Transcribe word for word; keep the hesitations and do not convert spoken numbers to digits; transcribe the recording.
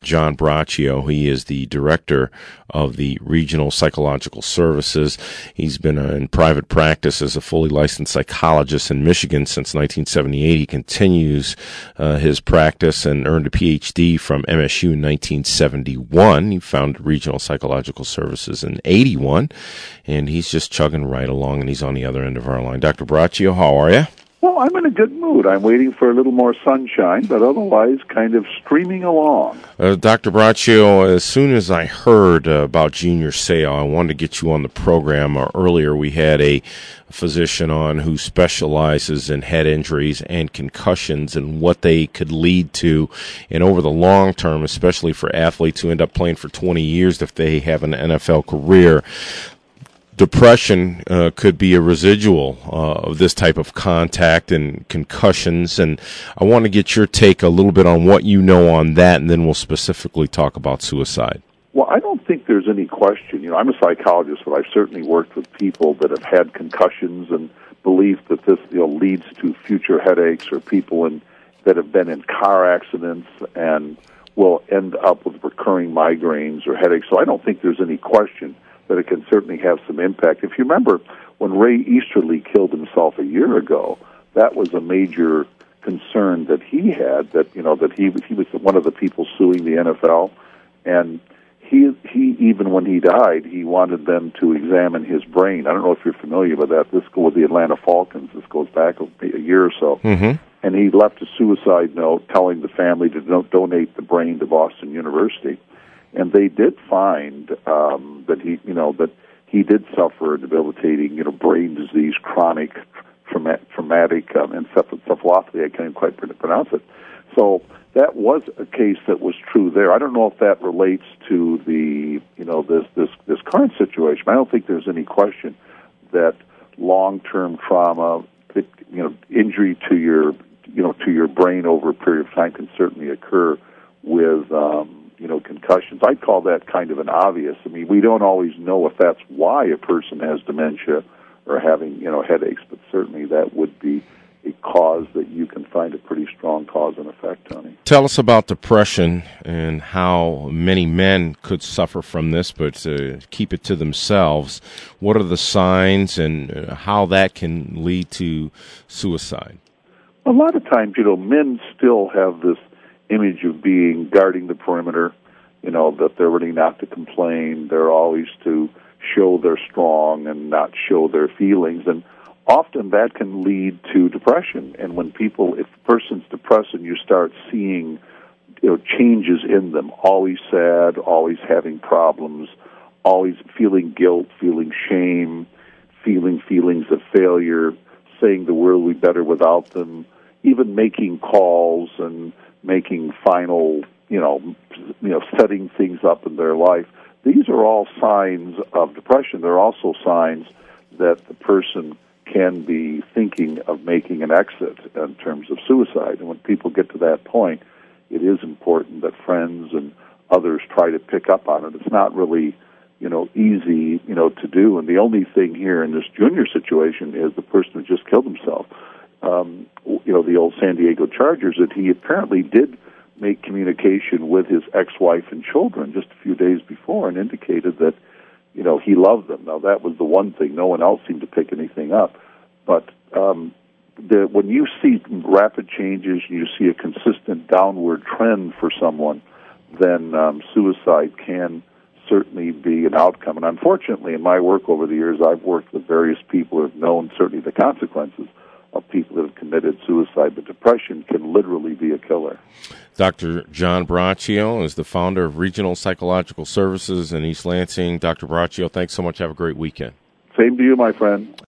John Braccio. He is the director of the Regional Psychological Services. He's been in private practice as a fully licensed psychologist in Michigan since nineteen seventy-eight. He continues uh, his practice and earned a P H D from M S U in nineteen seventy-one. He founded Regional Psychological Services in eighty-one, and he's just chugging right along, and he's on the other end of our line. Doctor Braccio, how are you? Well, I'm in a good mood. I'm waiting for a little more sunshine, but otherwise kind of streaming along. Uh, Doctor Braccio, as soon as I heard uh, about Junior Seau, I wanted to get you on the program. Uh, earlier we had a physician on who specializes in head injuries and concussions and what they could lead to, and over the long term, especially for athletes who end up playing for twenty years if they have an N F L career. Depression uh, could be a residual uh, of this type of contact and concussions, and I want to get your take a little bit on what you know on that, and then we'll specifically talk about suicide. Well, I don't think there's any question. You know, I'm a psychologist, but I've certainly worked with people that have had concussions and believe that this, you know, leads to future headaches, or people in, that have been in car accidents and will end up with recurring migraines or headaches. So I don't think there's any question that it can certainly have some impact. If you remember, when Ray Easterly killed himself a year ago, that was a major concern that he had, that, you know, that he, he was one of the people suing the N F L, and he, he even when he died, he wanted them to examine his brain. I don't know if you're familiar with that. This goes with the Atlanta Falcons. This goes back a year or so. Mm-hmm. And he left a suicide note telling the family to do- donate the brain to Boston University. And they did find um, that he, you know, that he did suffer a debilitating, you know, brain disease, chronic trauma- traumatic um, encephalopathy. I can't even quite pronounce it. So that was a case that was true there. I don't know if that relates to the, you know, this this this current situation. I don't think there's any question that long-term trauma, you know, injury to your, you know, to your brain over a period of time can certainly occur with. Um, you know, concussions. I'd call that kind of an obvious. I mean, we don't always know if that's why a person has dementia or having, you know, headaches, but certainly that would be a cause that you can find a pretty strong cause and effect on it. Tell us about depression and how many men could suffer from this, but uh, keep it to themselves. What are the signs and uh, how that can lead to suicide? A lot of times, you know, men still have this image of being guarding the perimeter, you know, that they're really not to complain. They're always to show they're strong and not show their feelings. And often that can lead to depression. And when people, if a person's depressed and you start seeing, you know, changes in them, always sad, always having problems, always feeling guilt, feeling shame, feeling feelings of failure, saying the world would be better without them, even making calls and making final, you know, you know, setting things up in their life. These are all signs of depression. They're also signs that the person can be thinking of making an exit in terms of suicide. And when people get to that point, it is important that friends and others try to pick up on it. It's not really, you know, easy, you know, to do. And the only thing here in this Junior situation is the person who just killed himself. Um, you know, the old San Diego Chargers, that he apparently did make communication with his ex-wife and children just a few days before and indicated that, you know, he loved them. Now, that was the one thing. No one else seemed to pick anything up. But um, the, when you see rapid changes, you see a consistent downward trend for someone, then um, suicide can certainly be an outcome. And unfortunately, in my work over the years, I've worked with various people who have known certainly the consequences of people that have committed suicide, but depression can literally be a killer. Doctor John Braccio is the founder of Regional Psychological Services in East Lansing. Doctor Braccio, thanks so much. Have a great weekend. Same to you, my friend.